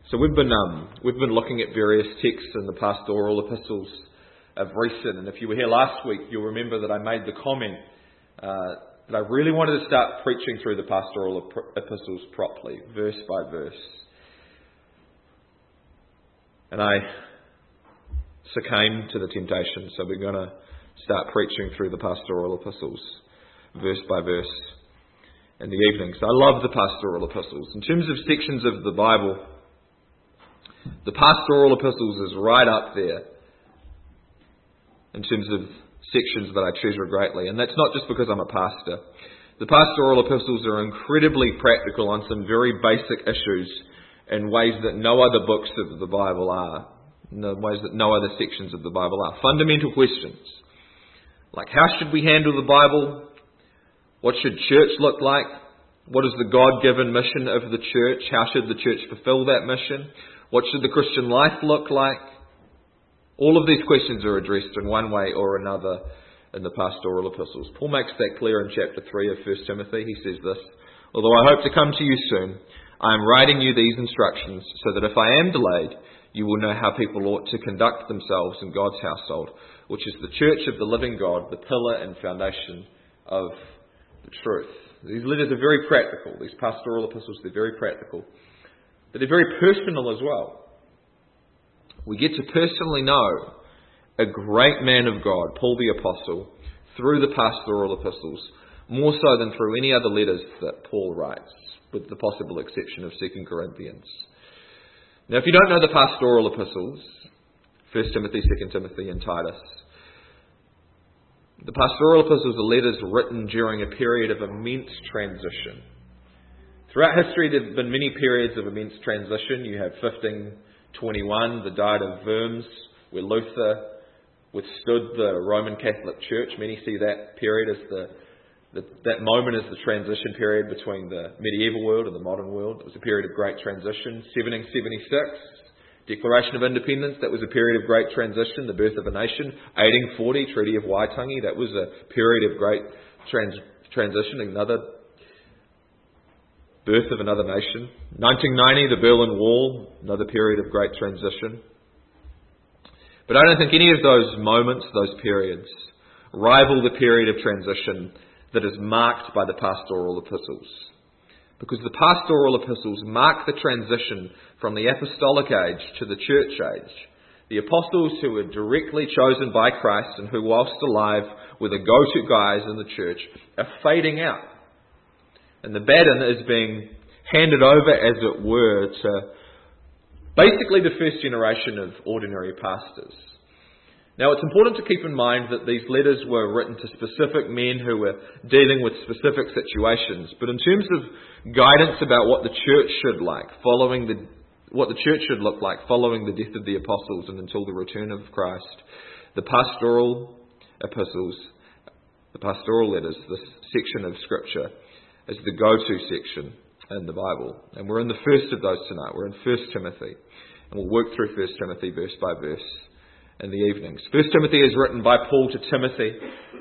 So we've been looking at various texts in the pastoral epistles of recent, and if you were here last week, you'll remember that I made the comment that I really wanted to start preaching through the pastoral epistles properly, verse by verse. And I succumbed to the temptation, so we're going to start preaching through the pastoral epistles, verse by verse, in the evenings. I love the pastoral epistles. In terms of sections of the Bible, the pastoral epistles is right up there in terms of sections that I treasure greatly. And that's not just because I'm a pastor. The pastoral epistles are incredibly practical on some very basic issues in ways that no other books of the Bible are, in ways that no other sections of the Bible are. Fundamental questions, like how should we handle the Bible? What should church look like? What is the God-given mission of the church? How should the church fulfill that mission? What should the Christian life look like? All of these questions are addressed in one way or another in the pastoral epistles. Paul makes that clear in chapter 3 of 1 Timothy. He says this: "Although I hope to come to you soon, I am writing you these instructions so that if I am delayed, you will know how people ought to conduct themselves in God's household, which is the church of the living God, the pillar and foundation of the truth." These letters are very practical. These pastoral epistles, they're very practical. But they're very personal as well. We get to personally know a great man of God, Paul the Apostle, through the pastoral epistles, more so than through any other letters that Paul writes, with the possible exception of 2 Corinthians. Now, if you don't know the pastoral epistles, 1 Timothy, 2 Timothy and Titus, the pastoral epistles are letters written during a period of immense transition. Throughout history, there have been many periods of immense transition. You have 1521, the Diet of Worms, where Luther withstood the Roman Catholic Church. Many see that period as that moment as the transition period between the medieval world and the modern world. It was a period of great transition. 1776, Declaration of Independence, that was a period of great transition. The birth of a nation. 1840, Treaty of Waitangi, that was a period of great transition. Another birth of another nation. 1990, the Berlin Wall, another period of great transition. But I don't think any of those moments, those periods, rival the period of transition that is marked by the pastoral epistles. Because the pastoral epistles mark the transition from the apostolic age to the church age. The apostles who were directly chosen by Christ and who, whilst alive, were the go-to guys in the church, are fading out. And the baton is being handed over, as it were, to basically the first generation of ordinary pastors. Now, it's important to keep in mind that these letters were written to specific men who were dealing with specific situations. But in terms of guidance about what the church should look like following the death of the apostles and until the return of Christ, the pastoral epistles, the pastoral letters, this section of Scripture, is the go-to section in the Bible. And we're in the first of those tonight. We're in 1 Timothy. And we'll work through 1 Timothy verse by verse in the evenings. 1 Timothy is written by Paul to Timothy,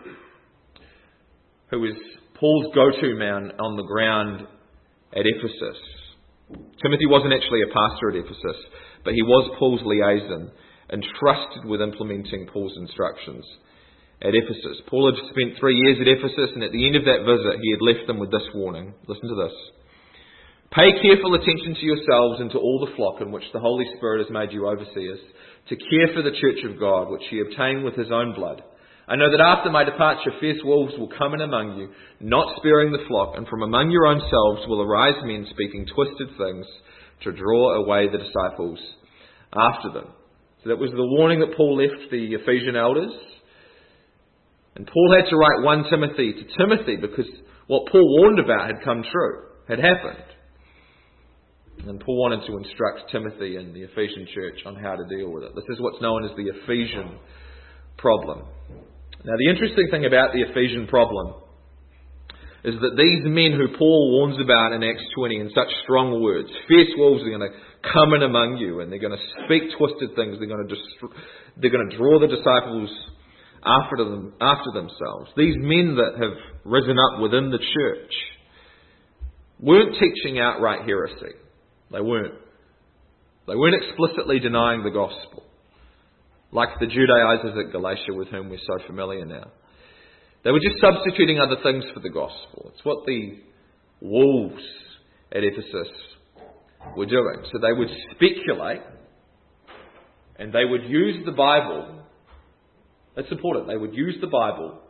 who is Paul's go-to man on the ground at Ephesus. Timothy wasn't actually a pastor at Ephesus, but he was Paul's liaison, entrusted with implementing Paul's instructions at Ephesus. Paul had spent 3 years at Ephesus, and at the end of that visit, he had left them with this warning. Listen to this. "Pay careful attention to yourselves and to all the flock in which the Holy Spirit has made you overseers, to care for the church of God, which he obtained with his own blood. I know that after my departure, fierce wolves will come in among you, not sparing the flock, and from among your own selves will arise men speaking twisted things to draw away the disciples after them." So that was the warning that Paul left the Ephesian elders. And Paul had to write 1 Timothy to Timothy because what Paul warned about had come true, had happened. And Paul wanted to instruct Timothy and the Ephesian church on how to deal with it. This is what's known as the Ephesian problem. Now, the interesting thing about the Ephesian problem is that these men who Paul warns about in Acts 20 in such strong words, fierce wolves are going to come in among you and they're going to speak twisted things, they're going to draw the disciples after themselves. These men that have risen up within the church weren't teaching outright heresy. They weren't. They weren't explicitly denying the gospel, like the Judaizers at Galatia with whom we're so familiar now. They were just substituting other things for the gospel. It's what the wolves at Ephesus were doing. So they would speculate and they would use the Bible. That's important. They would use the Bible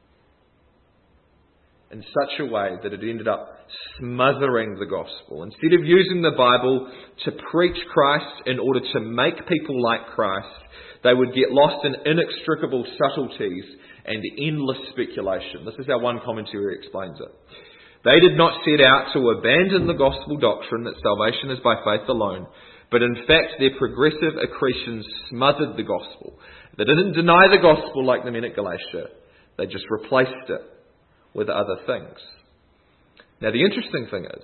in such a way that it ended up smothering the gospel. Instead of using the Bible to preach Christ in order to make people like Christ, they would get lost in inextricable subtleties and endless speculation. This is how one commentary explains it. They did not set out to abandon the gospel doctrine that salvation is by faith alone, but in fact their progressive accretions smothered the gospel. They didn't deny the gospel like the men at Galatia. They just replaced it with other things. Now the interesting thing is,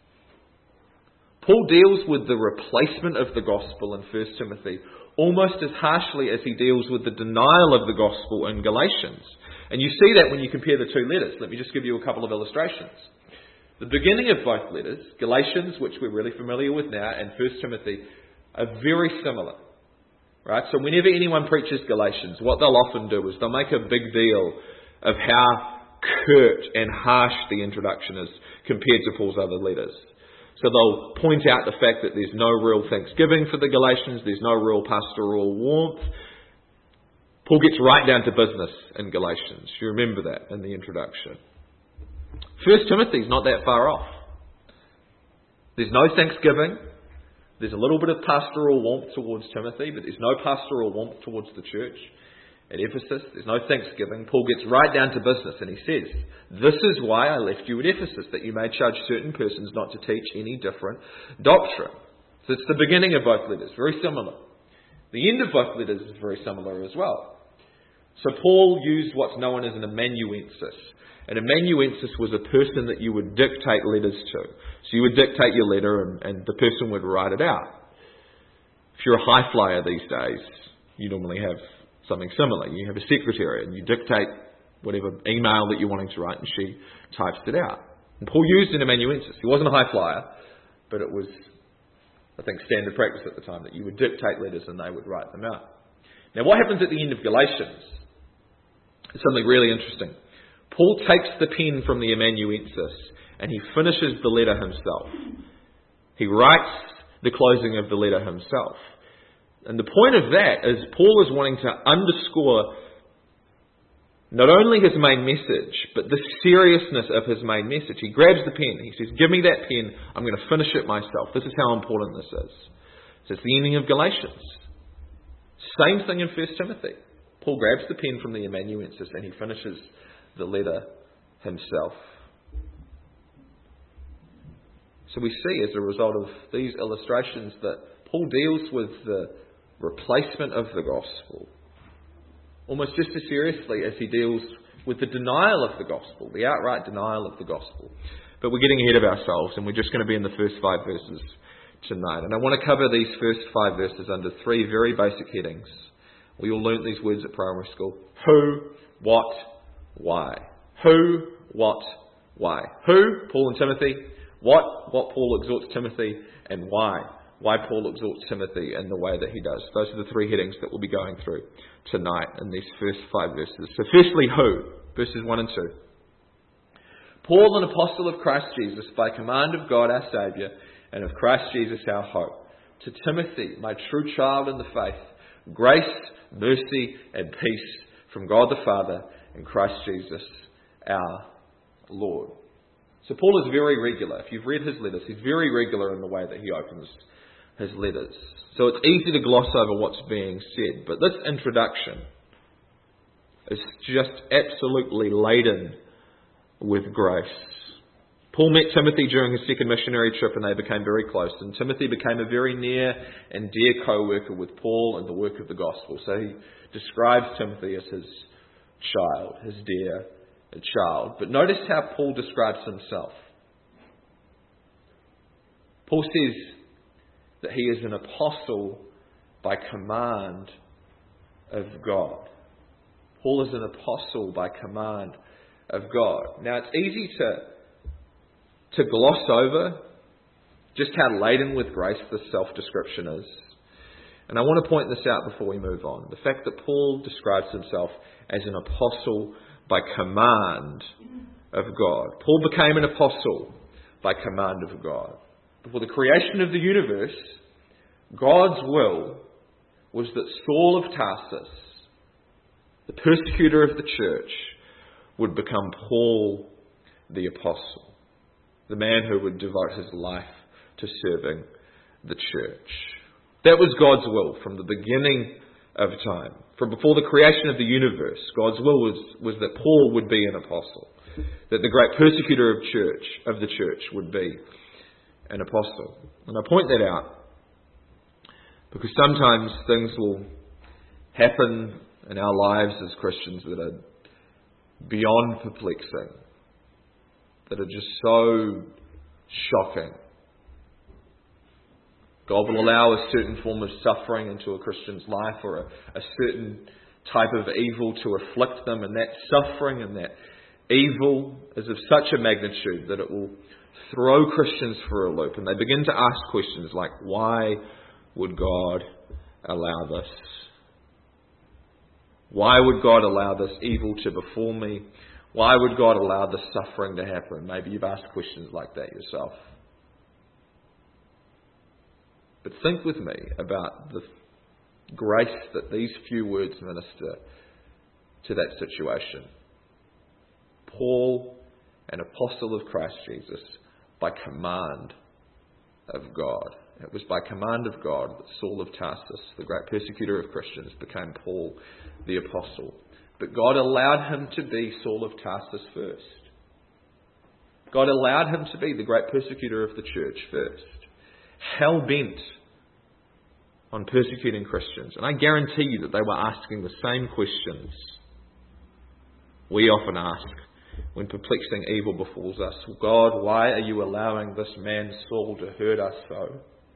Paul deals with the replacement of the gospel in 1 Timothy almost as harshly as he deals with the denial of the gospel in Galatians. And you see that when you compare the two letters. Let me just give you a couple of illustrations. The beginning of both letters, Galatians, which we're really familiar with now, and 1 Timothy, are very similar. Right? So whenever anyone preaches Galatians, what they'll often do is they'll make a big deal of how curt and harsh the introduction is compared to Paul's other letters. So they'll point out the fact that there's no real thanksgiving for the Galatians, there's no real pastoral warmth. Paul gets right down to business in Galatians. You remember that in the introduction. 1 Timothy's not that far off. There's no thanksgiving. There's a little bit of pastoral warmth towards Timothy, but there's no pastoral warmth towards the church at Ephesus. There's no thanksgiving. Paul gets right down to business and he says, "This is why I left you at Ephesus, that you may charge certain persons not to teach any different doctrine." So it's the beginning of both letters, very similar. The end of both letters is very similar as well. So Paul used what's known as an amanuensis. An amanuensis was a person that you would dictate letters to. So you would dictate your letter and the person would write it out. If you're a high flyer these days, you normally have something similar. You have a secretary and you dictate whatever email that you're wanting to write and she types it out. And Paul used an amanuensis. He wasn't a high flyer, but it was, I think, standard practice at the time that you would dictate letters and they would write them out. Now what happens at the end of Galatians is something really interesting. Paul takes the pen from the amanuensis and he finishes the letter himself. He writes the closing of the letter himself. And the point of that is Paul is wanting to underscore not only his main message, but the seriousness of his main message. He grabs the pen. He says, "Give me that pen. I'm going to finish it myself." This is how important this is. So it's the ending of Galatians. Same thing in 1 Timothy. Paul grabs the pen from the amanuensis and he finishes the letter himself. So we see as a result of these illustrations that Paul deals with the replacement of the gospel almost just as seriously as he deals with the denial of the gospel, the outright denial of the gospel. But we're getting ahead of ourselves and we're just going to be in the first 5 verses tonight. And I want to cover these first 5 verses under 3 very basic headings. We all learnt these words at primary school. Who, what, why. Who, what, why. Who, Paul and Timothy. What Paul exhorts Timothy, and why Paul exhorts Timothy in the way that he does. Those are the 3 headings that we'll be going through tonight in these first 5 verses. So firstly, who? Verses 1 and 2. Paul, an apostle of Christ Jesus, by command of God our Saviour, and of Christ Jesus our hope. To Timothy, my true child in the faith, grace, mercy, and peace from God the Father and Christ Jesus our Lord. So Paul is very regular. If you've read his letters, he's very regular in the way that he opens his letters. So it's easy to gloss over what's being said. But this introduction is just absolutely laden with grace. Paul met Timothy during his second missionary trip and they became very close. And Timothy became a very near and dear co-worker with Paul in the work of the gospel. So he describes Timothy as his child, his dear child. But notice how Paul describes himself. Paul says that he is an apostle by command of God. Paul is an apostle by command of God. Now it's easy to gloss over just how laden with grace this self-description is. And I want to point this out before we move on. The fact that Paul describes himself as an apostle by command of God. Paul became an apostle by command of God. Before the creation of the universe, God's will was that Saul of Tarsus, the persecutor of the church, would become Paul the apostle, the man who would devote his life to serving the church. That was God's will from the beginning of time. From before the creation of the universe, God's will was that Paul would be an apostle, that the great persecutor of the church would be an apostle. And I point that out because sometimes things will happen in our lives as Christians that are beyond perplexing, that are just so shocking. God will allow a certain form of suffering into a Christian's life, or a certain type of evil to afflict them, and that suffering and that evil is of such a magnitude that it will throw Christians for a loop, and they begin to ask questions like, why would God allow this? Why would God allow this evil to befall me? Why would God allow this suffering to happen? Maybe you've asked questions like that yourself. But think with me about the grace that these few words minister to that situation. Paul, an apostle of Christ Jesus, by command of God. It was by command of God that Saul of Tarsus, the great persecutor of Christians, became Paul the apostle. But God allowed him to be Saul of Tarsus first. God allowed him to be the great persecutor of the church first. Hell-bent on persecuting Christians. And I guarantee you that they were asking the same questions we often ask when perplexing evil befalls us. God, why are you allowing this man Saul to hurt us so?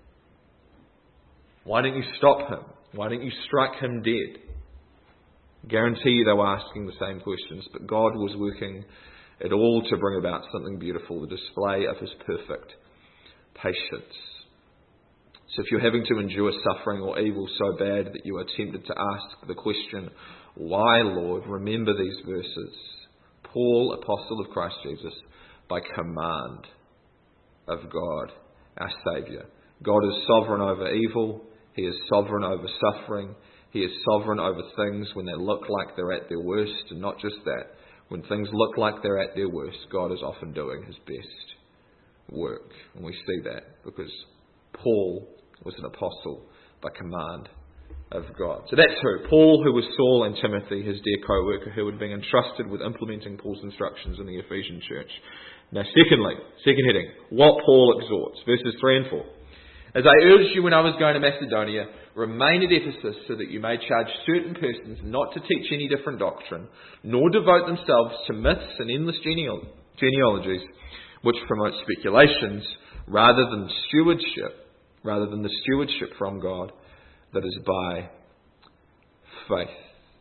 Why don't you stop him? Why don't you strike him dead? I guarantee you they were asking the same questions, but God was working it all to bring about something beautiful, the display of his perfect patience. So if you're having to endure suffering or evil so bad that you are tempted to ask the question, why, Lord, remember these verses. Paul, apostle of Christ Jesus, by command of God, our Saviour. God is sovereign over evil. He is sovereign over suffering. He is sovereign over things when they look like they're at their worst. And not just that. When things look like they're at their worst, God is often doing his best work. And we see that because Paul was an apostle by command of God. So that's who. Paul, who was Saul, and Timothy, his dear co-worker, who had been entrusted with implementing Paul's instructions in the Ephesian church. Now secondly, second heading, what Paul exhorts. Verses 3 and 4. As I urged you when I was going to Macedonia, remain at Ephesus so that you may charge certain persons not to teach any different doctrine, nor devote themselves to myths and endless genealogies, which promote speculations, rather than the stewardship from God that is by faith.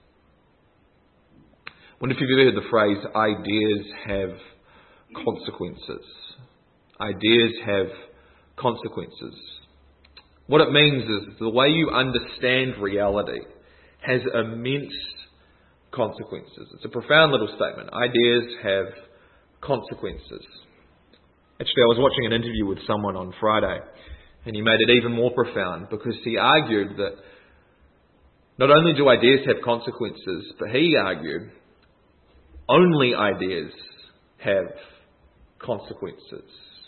I wonder if you've ever heard the phrase, ideas have consequences. Ideas have consequences. What it means is the way you understand reality has immense consequences. It's a profound little statement. Ideas have consequences. Actually, I was watching an interview with someone on Friday, and he made it even more profound because he argued that not only do ideas have consequences, but he argued only ideas have consequences.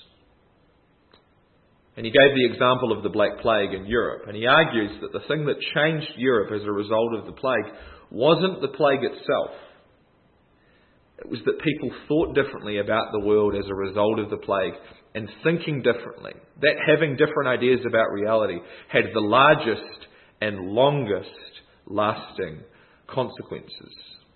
And he gave the example of the Black Plague in Europe. And he argues that the thing that changed Europe as a result of the plague wasn't the plague itself. It was that people thought differently about the world as a result of the plague, and thinking differently. That having different ideas about reality had the largest and longest lasting consequences.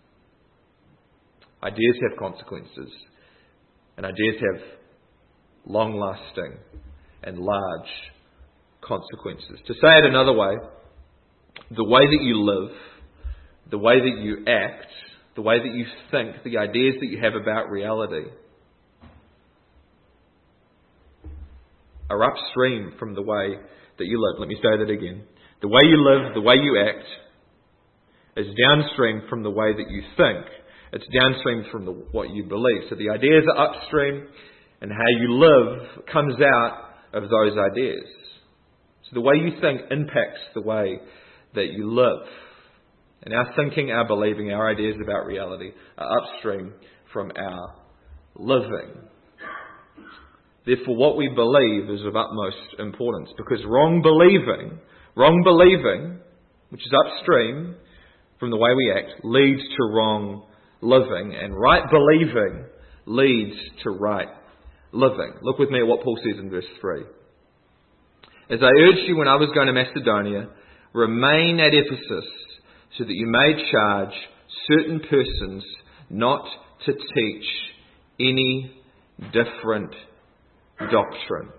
Ideas have consequences, and ideas have long lasting and large consequences. To say it another way, the way that you live, the way that you act, the way that you think, the ideas that you have about reality are upstream from the way that you live. Let me say that again. The way you live, the way you act, is downstream from the way that you think. It's downstream from what you believe. So the ideas are upstream, and how you live comes out of those ideas. So the way you think impacts the way that you live. And our thinking, our believing, our ideas about reality are upstream from our living. Therefore, what we believe is of utmost importance, because wrong believing, which is upstream from the way we act, leads to wrong living, and right believing leads to right living. Look with me at what Paul says in verse 3. As I urged you when I was going to Macedonia, remain at Ephesus, so that you may charge certain persons not to teach any different doctrine.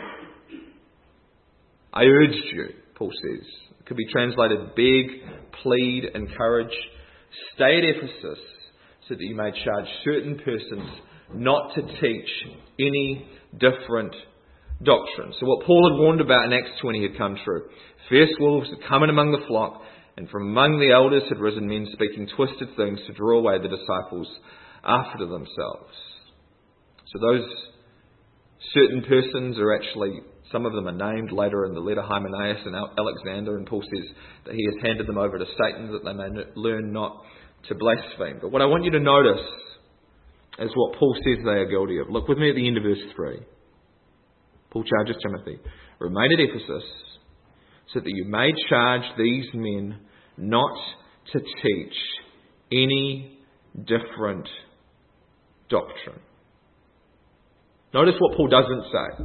I urged you, Paul says. It could be translated beg, plead, encourage. Stay at Ephesus so that you may charge certain persons not to teach any different doctrine. So what Paul had warned about in Acts 20 had come true. Fierce wolves had come in among the flock, and from among the elders had risen men speaking twisted things to draw away the disciples after themselves. So those certain persons are actually, some of them are named later in the letter, Hymenaeus and Alexander, and Paul says that he has handed them over to Satan that they may learn not to blaspheme. But what I want you to notice is what Paul says they are guilty of. Look with me at the end of verse 3. Paul charges Timothy, remain at Ephesus so that you may charge these men not to teach any different doctrine. Notice what Paul doesn't say.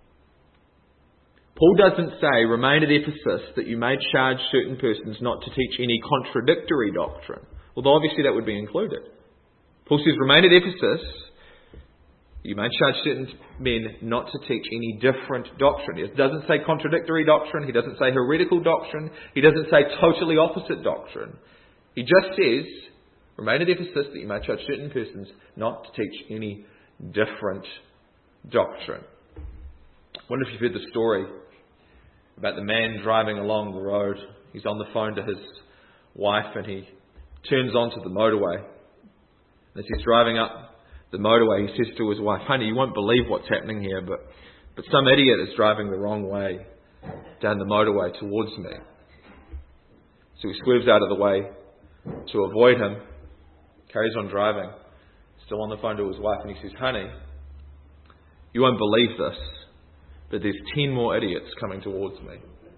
Paul doesn't say, remain at Ephesus that you may charge certain persons not to teach any contradictory doctrine. Although obviously that would be included. Paul says, remain at Ephesus, you may charge certain men not to teach any different doctrine. He doesn't say contradictory doctrine. He doesn't say heretical doctrine. He doesn't say totally opposite doctrine. He just says, remain at Ephesus that you may charge certain persons not to teach any different doctrine. I wonder if you've heard the story about the man driving along the road. He's on the phone to his wife and he turns onto the motorway. As he's driving up the motorway, he says to his wife, honey, you won't believe what's happening here, but some idiot is driving the wrong way down the motorway towards me. So he swerves out of the way to avoid him, carries on driving, still on the phone to his wife, and he says, honey, you won't believe this, but there's 10 more idiots coming towards me.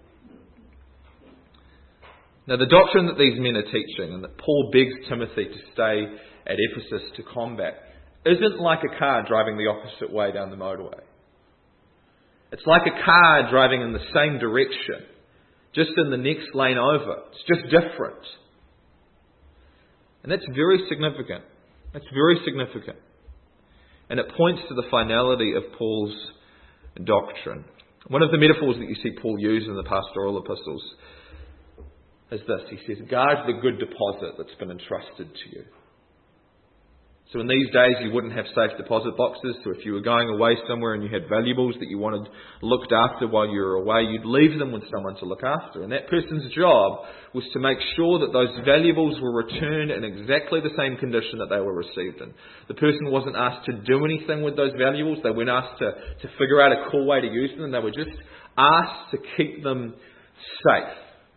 Now, the doctrine that these men are teaching, and that Paul begs Timothy to stay at Ephesus to combat, isn't like a car driving the opposite way down the motorway. It's like a car driving in the same direction, just in the next lane over. It's just different. And that's very significant. That's very significant. And it points to the finality of Paul's doctrine. One of the metaphors that you see Paul use in the pastoral epistles is this. He says, guard the good deposit that's been entrusted to you. So in these days you wouldn't have safe deposit boxes, so if you were going away somewhere and you had valuables that you wanted looked after while you were away, you'd leave them with someone to look after. And that person's job was to make sure that those valuables were returned in exactly the same condition that they were received in. The person wasn't asked to do anything with those valuables. They weren't asked to figure out a cool way to use them. They were just asked to keep them safe.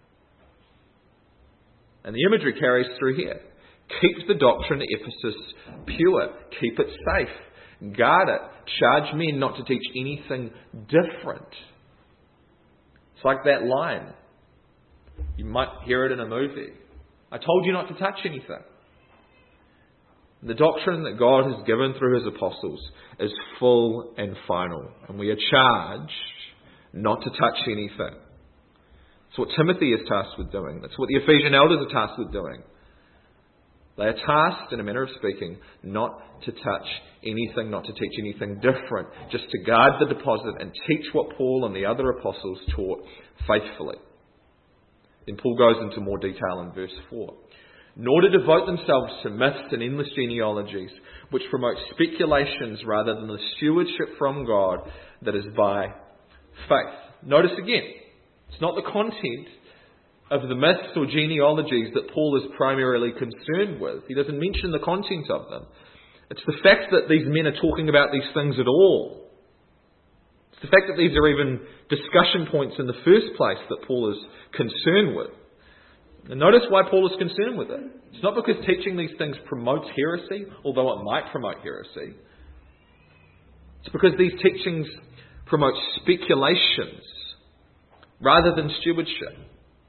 And the imagery carries through here. Keep the doctrine at Ephesus pure. Keep it safe. Guard it. Charge men not to teach anything different. It's like that line. You might hear it in a movie. I told you not to touch anything. The doctrine that God has given through His apostles is full and final. And we are charged not to touch anything. That's what Timothy is tasked with doing. That's what the Ephesian elders are tasked with doing. They are tasked, in a manner of speaking, not to touch anything, not to teach anything different, just to guard the deposit and teach what Paul and the other apostles taught faithfully. Then Paul goes into more detail in verse 4. Nor to devote themselves to myths and endless genealogies, which promote speculations rather than the stewardship from God that is by faith. Notice again, it's not the content of the myths or genealogies that Paul is primarily concerned with. He doesn't mention the content of them. It's the fact that these men are talking about these things at all. It's the fact that these are even discussion points in the first place that Paul is concerned with. And notice why Paul is concerned with it. It's not because teaching these things promotes heresy, although it might promote heresy. It's because these teachings promote speculations rather than stewardship.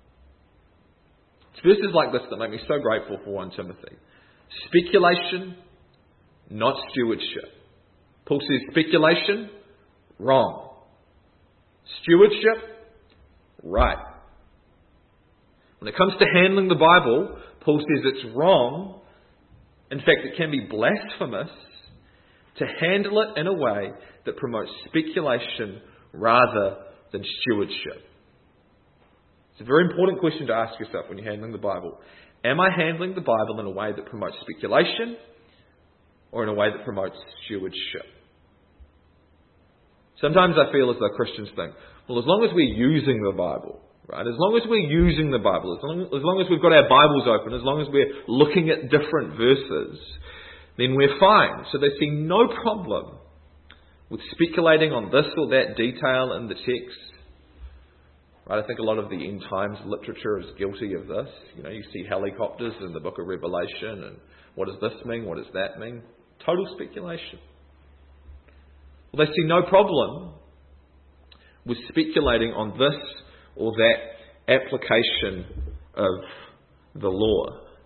It's verses like this that make me so grateful for 1 Timothy. Speculation, not stewardship. Paul says speculation, wrong. Stewardship, right. When it comes to handling the Bible, Paul says it's wrong. In fact, it can be blasphemous to handle it in a way that promotes speculation rather than stewardship. It's a very important question to ask yourself when you're handling the Bible. Am I handling the Bible in a way that promotes speculation or in a way that promotes stewardship? Sometimes I feel as though Christians think, well, as long as we're using the Bible, right? As long as we're using the Bible, as long as we've got our Bibles open, as long as we're looking at different verses, then we're fine. So they see no problem with speculating on this or that detail in the text. Right? I think a lot of the end times literature is guilty of this. You see helicopters in the book of Revelation, and what does this mean? What does that mean? Total speculation. Well, they see no problem with speculating on this or that application of the law.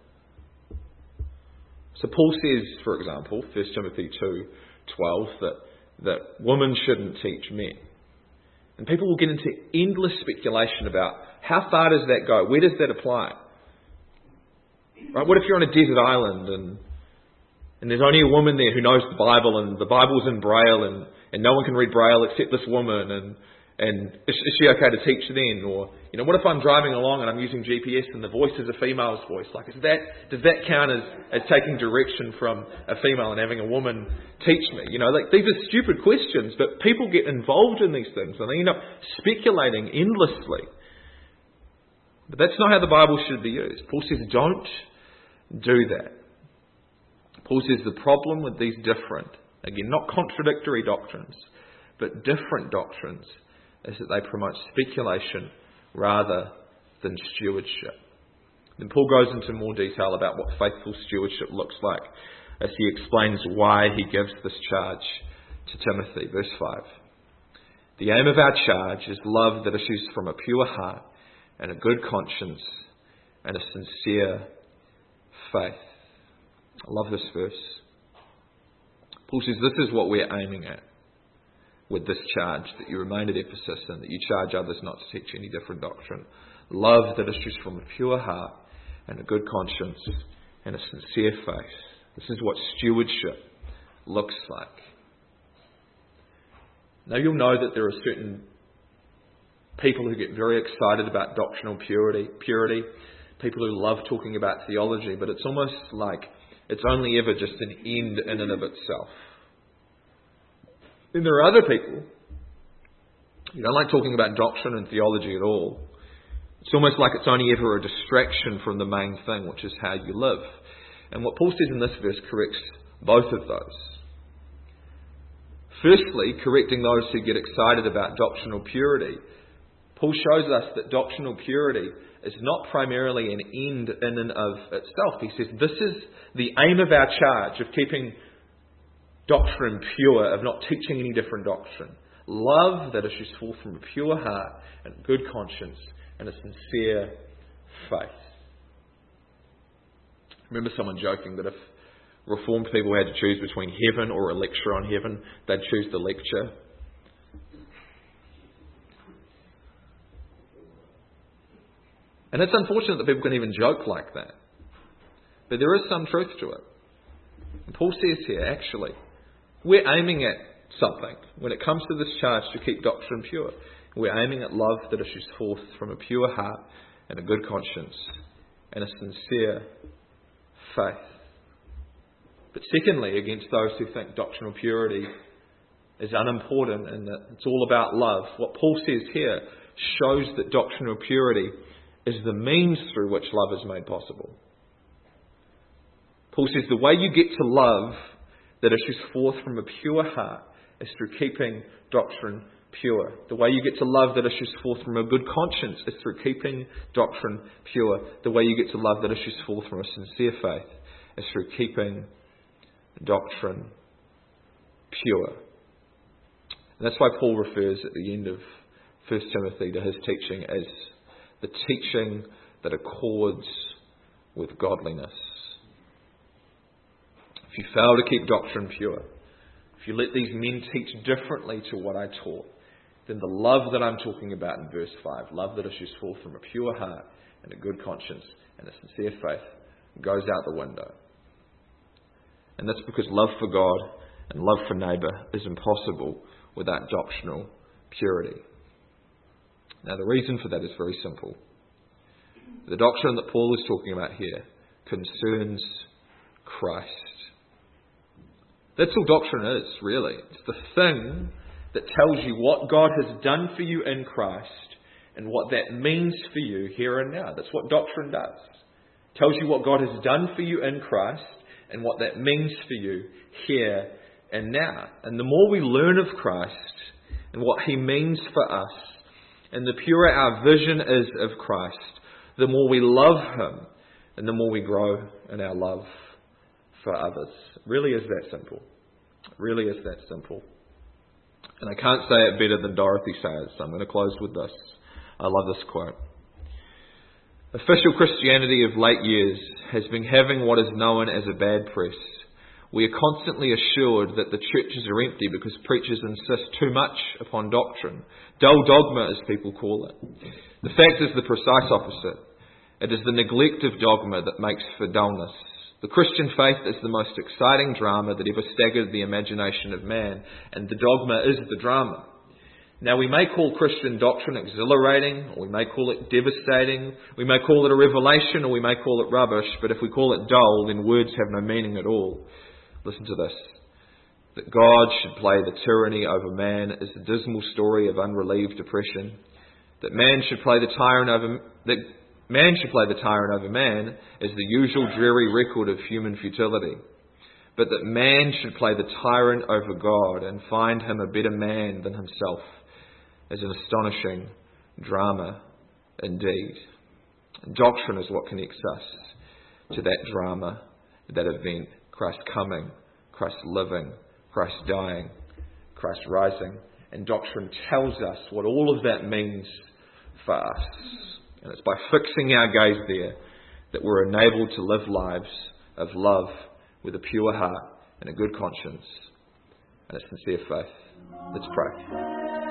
So Paul says, for example, 1 Timothy 2:12, that women shouldn't teach men. And people will get into endless speculation about how far does that go? Where does that apply? Right? What if you're on a desert island and there's only a woman there who knows the Bible, and the Bible's in Braille, and no one can read Braille except this woman, and is she okay to teach then? Or, what if I'm driving along and I'm using GPS and the voice is a female's voice? Does that count as taking direction from a female and having a woman teach me? These are stupid questions, but people get involved in these things and they end up speculating endlessly. But that's not how the Bible should be used. Paul says, don't do that. Paul says the problem with these different, again, not contradictory doctrines, but different doctrines, is that they promote speculation rather than stewardship. Then Paul goes into more detail about what faithful stewardship looks like as he explains why he gives this charge to Timothy. Verse 5. The aim of our charge is love that issues from a pure heart and a good conscience and a sincere faith. I love this verse. Paul says this is what we're aiming at with this charge, that you remain at Ephesus and that you charge others not to teach any different doctrine. Love that issues from a pure heart and a good conscience and a sincere faith. This is what stewardship looks like. Now you'll know that there are certain people who get very excited about doctrinal purity, people who love talking about theology, but it's almost like it's only ever just an end in and of itself. Then there are other people who don't like talking about doctrine and theology at all. It's almost like it's only ever a distraction from the main thing, which is how you live. And what Paul says in this verse corrects both of those. Firstly, correcting those who get excited about doctrinal purity. Paul shows us that doctrinal purity is not primarily an end in and of itself. He says this is the aim of our charge, of keeping doctrine pure, of not teaching any different doctrine. Love that issues forth from a pure heart and good conscience and a sincere faith. I remember someone joking that if Reformed people had to choose between heaven or a lecture on heaven, they'd choose the lecture. And it's unfortunate that people can even joke like that. But there is some truth to it. And Paul says here, actually, we're aiming at something when it comes to this charge to keep doctrine pure. We're aiming at love that issues forth from a pure heart and a good conscience and a sincere faith. But secondly, against those who think doctrinal purity is unimportant and that it's all about love. What Paul says here shows that doctrinal purity is the means through which love is made possible. Paul says the way you get to love that issues forth from a pure heart is through keeping doctrine pure. The way you get to love that issues forth from a good conscience is through keeping doctrine pure. The way you get to love that issues forth from a sincere faith is through keeping doctrine pure. And that's why Paul refers at the end of 1 Timothy to his teaching as the teaching that accords with godliness. If you fail to keep doctrine pure, if you let these men teach differently to what I taught, then the love that I'm talking about in verse 5, love that issues forth from a pure heart and a good conscience and a sincere faith, goes out the window. And that's because love for God and love for neighbour is impossible without doctrinal purity. Now the reason for that is very simple. The doctrine that Paul is talking about here concerns Christ. That's all doctrine is, really. It's the thing that tells you what God has done for you in Christ and what that means for you here and now. That's what doctrine does. It tells you what God has done for you in Christ and what that means for you here and now. And the more we learn of Christ and what He means for us, and the purer our vision is of Christ, the more we love Him and the more we grow in our love for others. It really is that simple. It really is that simple. And I can't say it better than Dorothy says, so I'm going to close with this. I love this quote. Official Christianity of late years has been having what is known as a bad press. We are constantly assured that the churches are empty because preachers insist too much upon doctrine. Dull dogma, as people call it. The fact is the precise opposite. It is the neglect of dogma that makes for dullness. The Christian faith is the most exciting drama that ever staggered the imagination of man, and the dogma is the drama. Now, we may call Christian doctrine exhilarating, or we may call it devastating, we may call it a revelation, or we may call it rubbish, but if we call it dull, then words have no meaning at all. Listen to this. That God should play the tyranny over man is the dismal story of unrelieved oppression. That man should play the tyrant over man is the usual dreary record of human futility. But that man should play the tyrant over God and find him a better man than himself is an astonishing drama indeed. Doctrine is what connects us to that drama, that event. Christ coming, Christ living, Christ dying, Christ rising. And doctrine tells us what all of that means for us. And it's by fixing our gaze there that we're enabled to live lives of love with a pure heart and a good conscience and a sincere faith. Let's pray.